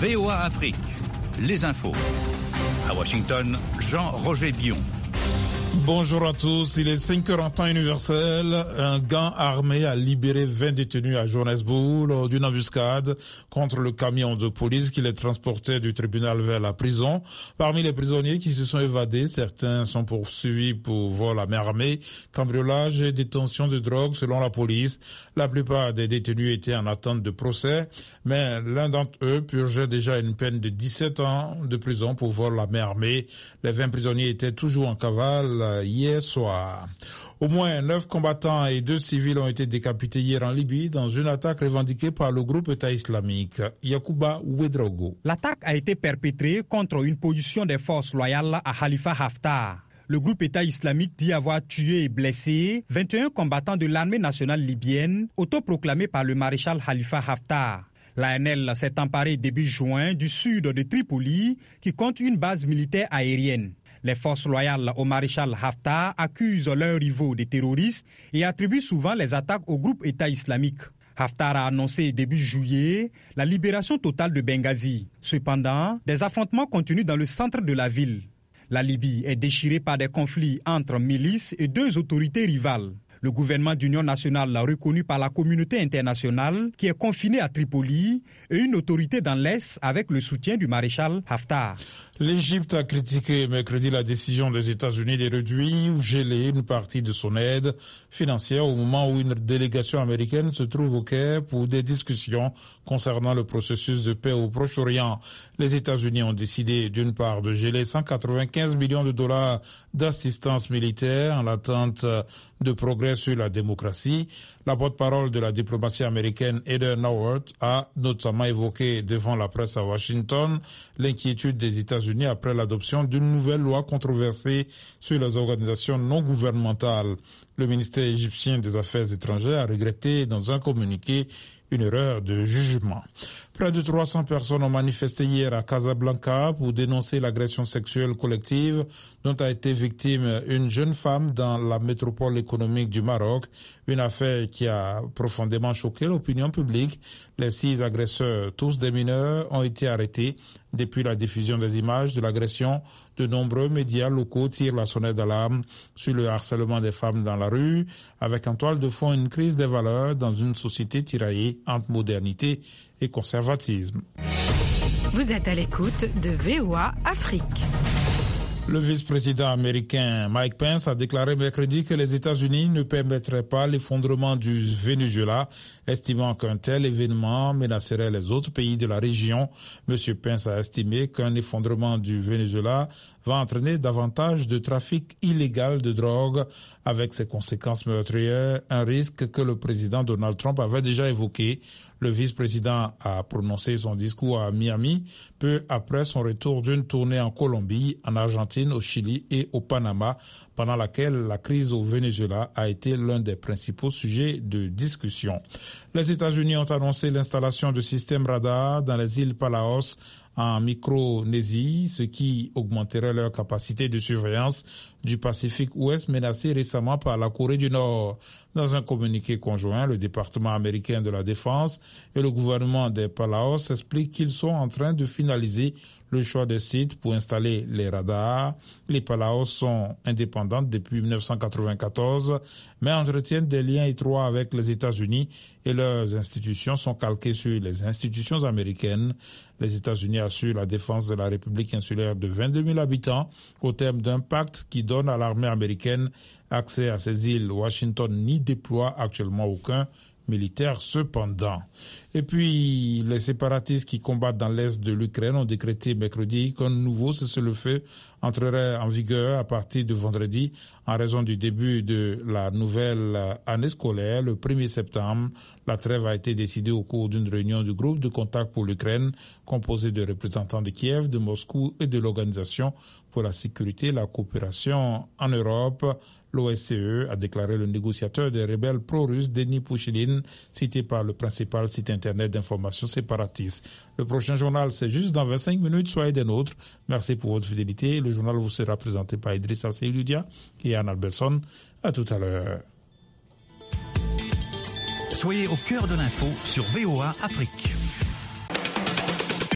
VOA Afrique, les infos. À Washington, Jean-Roger Bion. Bonjour à tous, il est 5h en temps universel. Un gang armé a libéré 20 détenus à Johannesburg lors d'une embuscade contre le camion de police qui les transportait du tribunal vers la prison. Parmi les prisonniers qui se sont évadés, certains sont poursuivis pour vol à main armée, cambriolage et détention de drogue selon la police. La plupart des détenus étaient en attente de procès, mais l'un d'entre eux purgeait déjà une peine de 17 ans de prison pour vol à main armée. Les 20 prisonniers étaient toujours en cavale hier soir. Au moins 9 combattants et 2 civils ont été décapités hier en Libye dans une attaque revendiquée par le groupe État islamique. Yacouba Ouedraogo. L'attaque a été perpétrée contre une position des forces loyales à Khalifa Haftar. Le groupe État islamique dit avoir tué et blessé 21 combattants de l'armée nationale libyenne, autoproclamée par le maréchal Khalifa Haftar. L'ANL s'est emparée début juin du sud de Tripoli, qui compte une base militaire aérienne. Les forces loyales au maréchal Haftar accusent leurs rivaux des terroristes et attribuent souvent les attaques au groupe État islamique. Haftar a annoncé début juillet la libération totale de Benghazi. Cependant, des affrontements continuent dans le centre de la ville. La Libye est déchirée par des conflits entre milices et 2 autorités rivales. Le gouvernement d'union nationale reconnu par la communauté internationale qui est confiné à Tripoli et une autorité dans l'Est avec le soutien du maréchal Haftar. L'Égypte a critiqué mercredi la décision des États-Unis de réduire ou geler une partie de son aide financière au moment où une délégation américaine se trouve au Caire pour des discussions concernant le processus de paix au Proche-Orient. Les États-Unis ont décidé d'une part de geler 195 millions de dollars d'assistance militaire en l'attente de progrès sur la démocratie. La porte-parole de la diplomatie américaine, Heather Nauert, a notamment évoqué devant la presse à Washington l'inquiétude des États-Unis après l'adoption d'une nouvelle loi controversée sur les organisations non gouvernementales. Le ministère égyptien des Affaires étrangères a regretté dans un communiqué une erreur de jugement. Près de 300 personnes ont manifesté hier à Casablanca pour dénoncer l'agression sexuelle collective dont a été victime une jeune femme dans la métropole économique du Maroc, une affaire qui a profondément choqué l'opinion publique. Les 6 agresseurs, tous des mineurs, ont été arrêtés. Depuis la diffusion des images de l'agression, de nombreux médias locaux tirent la sonnette d'alarme sur le harcèlement des femmes dans la rue, avec en toile de fond une crise des valeurs dans une société tiraillée entre modernité et conservatisme. Vous êtes à l'écoute de VOA Afrique. Le vice-président américain Mike Pence a déclaré mercredi que les États-Unis ne permettraient pas l'effondrement du Venezuela, estimant qu'un tel événement menacerait les autres pays de la région. M. Pence a estimé qu'un effondrement du Venezuela va entraîner davantage de trafic illégal de drogue avec ses conséquences meurtrières, un risque que le président Donald Trump avait déjà évoqué. Le vice-président a prononcé son discours à Miami peu après son retour d'une tournée en Colombie, en Argentine, au Chili et au Panama, pendant laquelle la crise au Venezuela a été l'un des principaux sujets de discussion. Les États-Unis ont annoncé l'installation de systèmes radars dans les îles Palaos en Micronésie, ce qui augmenterait leur capacité de surveillance du Pacifique Ouest menacé récemment par la Corée du Nord. Dans un communiqué conjoint, le département américain de la Défense et le gouvernement des Palaos expliquent qu'ils sont en train de finaliser le choix des sites pour installer les radars. Les Palaos sont indépendantes depuis 1994, mais entretiennent des liens étroits avec les États-Unis et leurs institutions sont calquées sur les institutions américaines. Les États-Unis assurent la défense de la République insulaire de 22 000 habitants au terme d'un pacte qui donne à l'armée américaine accès à ces îles. Washington n'y déploie actuellement aucun militaire cependant. Et puis, les séparatistes qui combattent dans l'est de l'Ukraine ont décrété mercredi qu'un nouveau cessez-le-feu entrerait en vigueur à partir de vendredi en raison du début de la nouvelle année scolaire le 1er septembre. La trêve a été décidée au cours d'une réunion du groupe de contact pour l'Ukraine composé de représentants de Kiev, de Moscou et de l'Organisation pour la sécurité et la coopération en Europe. L'OSCE a déclaré le négociateur des rebelles pro-russes Denis Pouchkine, cité par le principal site internet d'information séparatiste. Le prochain journal, c'est juste dans 25 minutes. Soyez des nôtres. Merci pour votre fidélité. Le journal vous sera présenté par Idrissa Seydoudia et Anne Alberson. À tout à l'heure. Soyez au cœur de l'info sur VOA Afrique.